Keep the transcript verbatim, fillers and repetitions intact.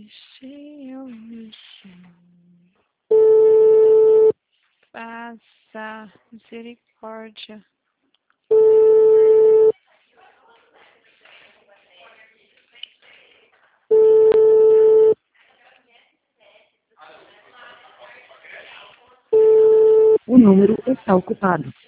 Encheu no chão. Passa, misericórdia. O número está ocupado.